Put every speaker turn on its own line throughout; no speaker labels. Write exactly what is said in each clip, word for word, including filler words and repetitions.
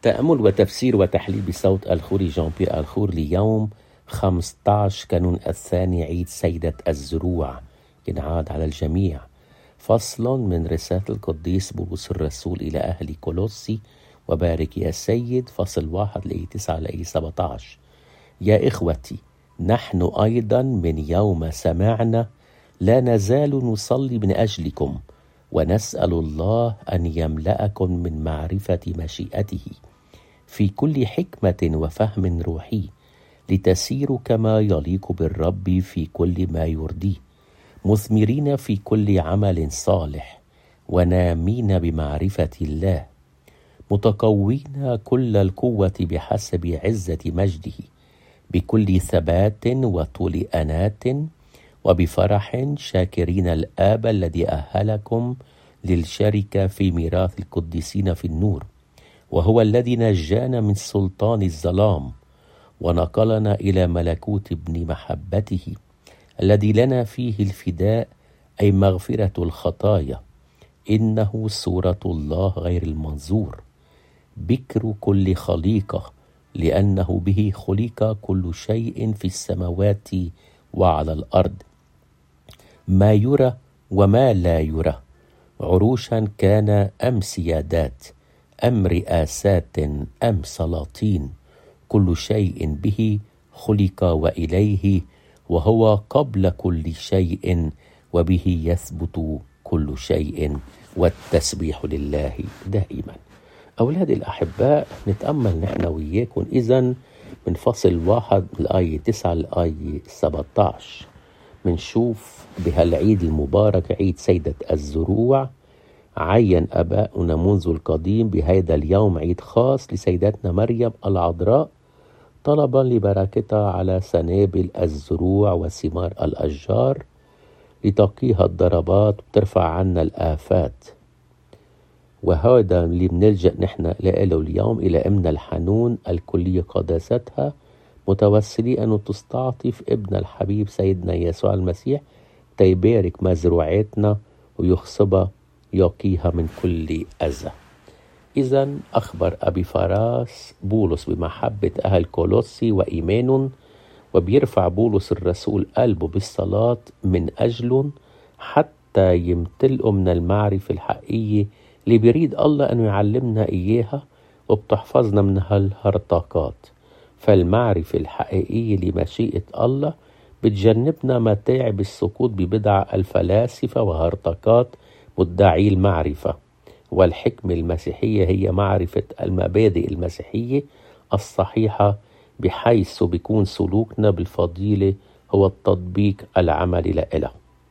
تأمل وتفسير وتحليل بصوت الخوري جان بيير الخور ليوم خمسة عشر كانون الثاني عيد سيدة الزروع. ينعاد على الجميع. فصل من رسالة القديس بولس الرسول إلى أهل كولوسي. وبارك يا سيد. فصل واحد لآية تسعة لآية سبعة عشر. يا إخوتي، نحن أيضا من يوم سمعنا لا نزال نصلي من أجلكم، ونسأل الله أن يملأكم من معرفة مشيئته في كل حكمة وفهم روحي، لتسيروا كما يليق بالرب في كل ما يرضيه، مثمرين في كل عمل صالح، ونامين بمعرفة الله، متقوين كل القوة بحسب عزة مجده، بكل ثبات وطول أنات، وبفرح شاكرين الآب الذي أهلكم للشركة في ميراث القديسين في النور، وهو الذي نجانا من سلطان الظلام ونقلنا إلى ملكوت ابن محبته، الذي لنا فيه الفداء، أي مغفرة الخطايا، إنه صورة الله غير المنظور، بكر كل خليقة، لأنه به خلق كل شيء في السماوات وعلى الأرض، ما يرى وما لا يرى، عروشا كان أم سيادات أم رئاسات أم سلاطين، كل شيء به خلق وإليه، وهو قبل كل شيء، وبه يثبت كل شيء، والتسبيح لله دائما. أولادي الأحباء، نتأمل نحن وياكم إذن من فصل واحد الآية تسعة الآية سبعة عشر. منشوف بهالعيد المبارك عيد سيدة الزروع، عين أباؤنا منذ القديم بهذا اليوم عيد خاص لسيدتنا مريم العذراء، طلبا لبركتها على سنابل الزروع وثمار الأشجار، لتقيها الضربات وترفع عنا الآفات. وهذا اللي بنلجأ نحن له اليوم إلى أمنا الحنون الكلية قداستها، متوسلي أنه تستعطف ابن الحبيب سيدنا يسوع المسيح، تيبارك مزروعاتنا ويخصبها يقيها من كل أذى. إذن أخبر أبي فراس بولس بمحبة أهل كولوسي وإيمان، وبيرفع بولس الرسول قلبه بالصلاة من أجلهم حتى يمتلئوا من المعرفة الحقيقية اللي بيريد الله أنه يعلمنا إياها، وبتحفظنا من هالهرطاقات. فالمعرفة الحقيقية لمشيئة الله بتجنبنا متاعب السقوط ببدع الفلاسفة وهرطاقات مدعي المعرفة. والحكمة المسيحية هي معرفة المبادئ المسيحية الصحيحة، بحيث بيكون سلوكنا بالفضيلة هو التطبيق العملي لها.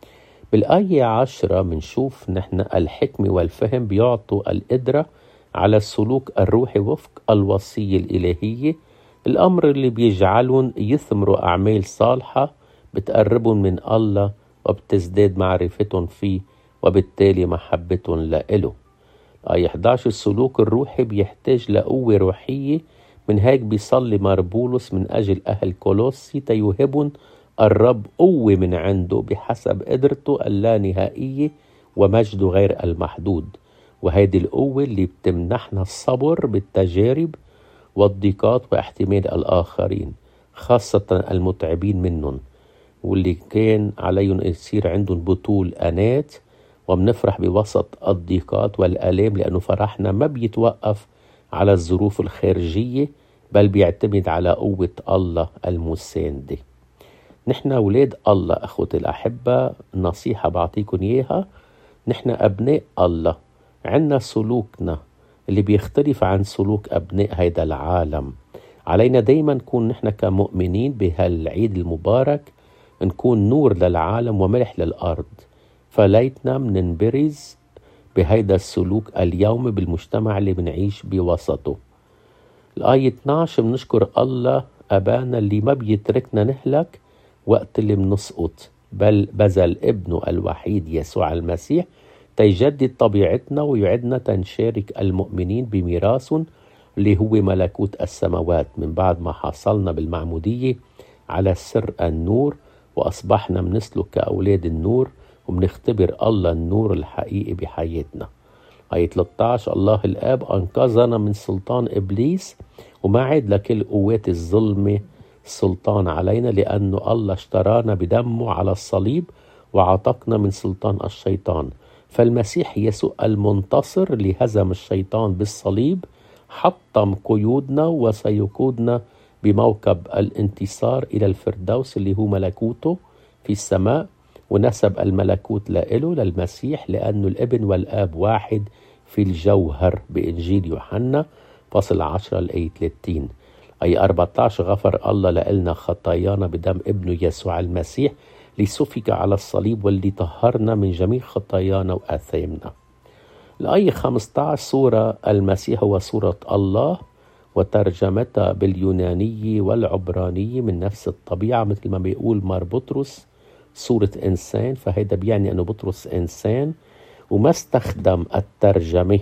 بالآية عشرة منشوف نحن الحكمة والفهم بيعطوا القدرة على السلوك الروحي وفق الوصية الإلهية، الأمر اللي بيجعلهم يثمروا أعمال صالحة بتقربهم من الله وبتزداد معرفتهم فيه، وبالتالي محبتهم لإله. آية إحدى عشر السلوك الروحي بيحتاج لقوة روحية، من هيك بيصلي مربولس من أجل أهل كولوسي تيوهبهم الرب قوة من عنده بحسب قدرته اللانهائية ومجده غير المحدود. وهذه القوة اللي بتمنحنا الصبر بالتجارب والضيقات واحتمال الآخرين، خاصة المتعبين منهم، واللي كان عليهم يصير عندهم بطول أنات، ومنفرح بوسط الضيقات والآلام، لأنه فرحنا ما بيتوقف على الظروف الخارجية، بل بيعتمد على قوة الله المساندة. نحن أولاد الله أخوتي الأحبة، نصيحة بعطيكم إياها، نحن أبناء الله، عنا سلوكنا اللي بيختلف عن سلوك أبناء هيدا العالم. علينا دايما نكون نحن كمؤمنين بهالعيد المبارك نكون نور للعالم وملح للأرض، فليتنا مننبرز بهيدا السلوك اليوم بالمجتمع اللي بنعيش بوسطه. الآية اثني عشر بنشكر الله أبانا اللي ما بيتركنا نهلك وقت اللي بنسقط، بل بذل ابنه الوحيد يسوع المسيح تيجدد طبيعتنا ويعدنا تنشارك المؤمنين بميراثهم اللي هو ملكوت السماوات، من بعد ما حصلنا بالمعمودية على سر النور وأصبحنا منسلك كأولاد النور، وبنختبر الله النور الحقيقي بحياتنا. آية ثلاثة عشر الله الآب أنقذنا من سلطان إبليس وما عاد لكل قوات الظلمة سلطان علينا، لأنه الله اشترانا بدمه على الصليب وعتقنا من سلطان الشيطان. فالمسيح يسوع المنتصر اللي هزم الشيطان بالصليب حطم قيودنا وسيقودنا بموكب الانتصار إلى الفردوس اللي هو ملكوته في السماء، ونسب الملكوت لإله للمسيح لأنه الابن والآب واحد في الجوهر بإنجيل يوحنا فصل عشرة الآية ثلاثين. أي أربعة عشر غفر الله لنا خطايانا بدم ابنه يسوع المسيح لسفك على الصليب واللي طهرنا من جميع خطايانا وآثامنا. الآية خمسة عشر صورة المسيح هو صورة الله وترجمتها باليونانية والعبرانية من نفس الطبيعة، مثل ما بيقول مار بطرس صورة إنسان، فهذا بيعني أنه بطرس إنسان، وما استخدم الترجمة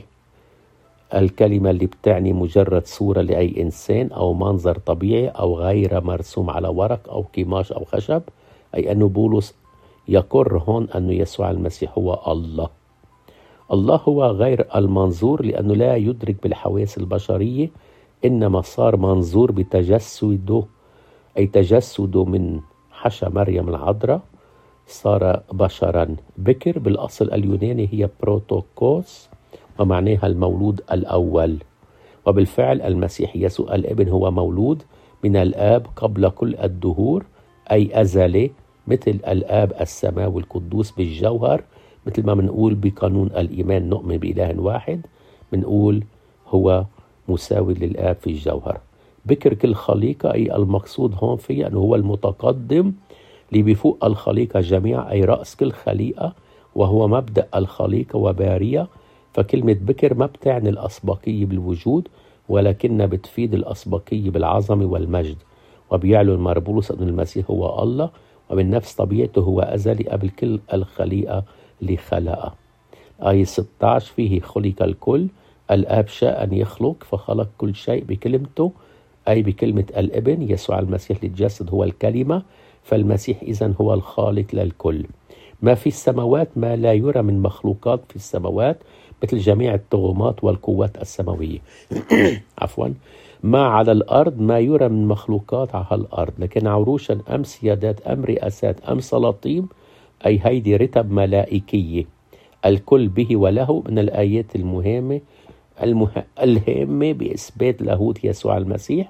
الكلمة اللي بتعني مجرد صورة لأي إنسان أو منظر طبيعي أو غير مرسوم على ورق أو قماش أو خشب، أي أنه بولس يقر هون أنه يسوع المسيح هو الله. الله هو غير المنظور لأنه لا يدرك بالحواس البشرية، إنما صار منظور بتجسده، أي تجسده من حشا مريم العذراء صار بشرا بكر. بالأصل اليوناني هي بروتوكوس ومعناها المولود الأول. وبالفعل المسيح يسوع الابن هو مولود من الآب قبل كل الدهور، أي أزلي مثل الآب السماوي القدوس بالجوهر. مثل ما منقول بقانون الإيمان نؤمن بإله واحد، منقول هو مساوي للآب في الجوهر. بكر كل خليقة، أي المقصود هون فيه أنه هو المتقدم اللي بفوق الخليقة جميعا، أي رأس كل خليقة وهو مبدأ الخليقة وبارية. فكلمة بكر ما بتعني الأسبقية بالوجود، ولكنها بتفيد الأسبقية بالعظمة والمجد. وبيعلن مار بولس أن المسيح هو الله ومن نفس طبيعته هو أزلي قبل كل الخليقة اللي خلقها. آية ستة عشر فيه خلق الكل، الآب شاء أن يخلق فخلق كل شيء بكلمته، أي بكلمة الابن يسوع المسيح للجسد هو الكلمة. فالمسيح إذن هو الخالق للكل. ما في السماوات ما لا يرى من مخلوقات في السماوات مثل جميع الطغمات والقوات السماوية عفوا. ما على الأرض ما يرى من مخلوقات على الأرض، لكن عروشا أم سيادات أم رئاسات أم سلاطين، أي هيدي رتب ملائكية. الكل به وله من الآيات المهمة المه... الهامة بإثبات لاهوت يسوع المسيح.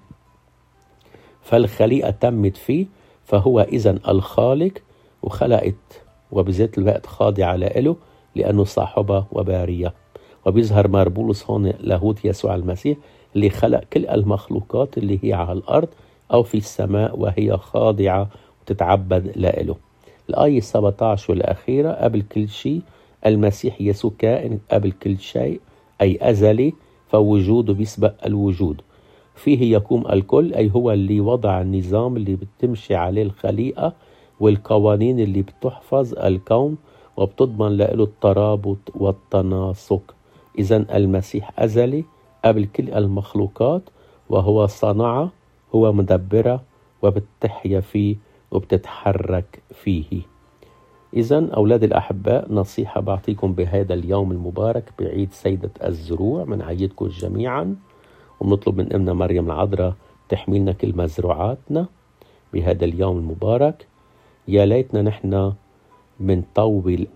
فالخليقة تمت فيه، فهو إذن الخالق وخلقت وبذات الوقت خاضعة له لأنه صاحبة وبارية. وبيظهر مار بولس هون لاهوت يسوع المسيح اللي خلق كل المخلوقات اللي هي على الأرض أو في السماء وهي خاضعة وتتعبد له. الآية سبعة عشر والأخيرة قبل كل شيء المسيح يسوع كائن قبل كل شيء، أي أزلي، فوجوده بيسبق الوجود. فيه يقوم الكل، أي هو اللي وضع النظام اللي بتمشي عليه الخليقة والقوانين اللي بتحفظ الكون وبتضمن له الترابط والتناسق. إذن المسيح أزلي قبل كل المخلوقات، وهو صنعه، هو مدبرة وبتحيا فيه وبتتحرك فيه. إذن أولاد الأحباء، نصيحة بعطيكم بهذا اليوم المبارك بعيد سيدة الزروع، من عيدكم جميعا، ونطلب من أمنا مريم العذراء تحملنا كل مزروعاتنا بهذا اليوم المبارك. يا ليتنا نحن من طول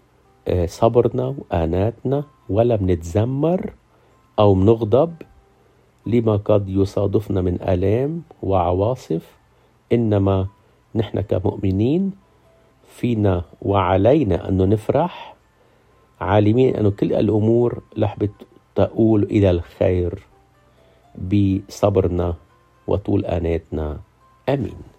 صبرنا وآناتنا ولا بنتذمر أو منغضب لما قد يصادفنا من آلام وعواصف، إنما نحن كمؤمنين فينا وعلينا أنه نفرح عالمين أنه كل الأمور رح بتقول إلى الخير بصبرنا وطول آناتنا. آمين.